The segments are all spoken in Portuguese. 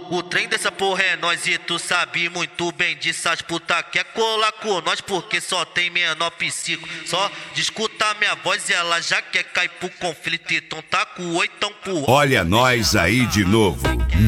O trem dessa porra é nós e tu sabe muito bem disso. As puta quer colar com nós porque só tem menor psico. Só de escutar minha voz e ela já quer cair pro conflito. Então tá com o oitão pro... Olha nós aí de novo.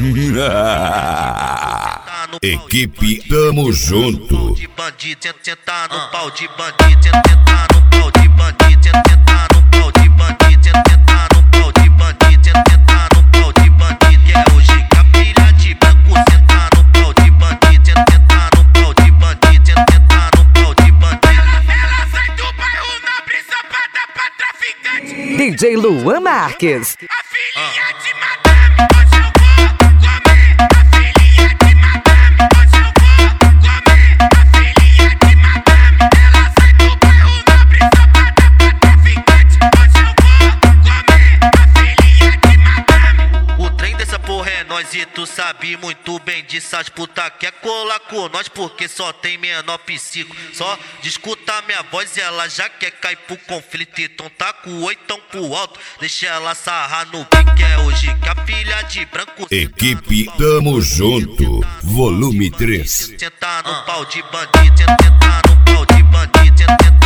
Equipe, tamo junto. De bandido, sentar no pau de bandido, sentar no pau de bandido, sentar no pau de bandido, sentar no pau de bandido, sentar no pau de bandido. Que é hoje que a filha de branco sentar no pau de bandido, sentar no pau de bandido, sentar no pau de bandido. Ela sai do bairro nobre, sapada pra traficante. DJ Luan Marques. A filhinha de madame, hoje eu vou comer. A filhinha de madame, hoje eu vou comer. A filhinha de madame, ela sai do bairro nobre, sapada pra traficante. Hoje eu vou comer. A filhinha de madame. O trem dessa porra é nós e tu sabe muito bem disso. As puta quer colar com nós porque só tem menor psico. Só de escutar minha voz e ela já quer cair pro conflito. Então tá com o oitão pro alto, deixa ela sarrar no pique. É hoje que a filha de branco Equipe, tamo junto. Volume 3. sentar no pau de bandido, sentar no pau de bandido, sentar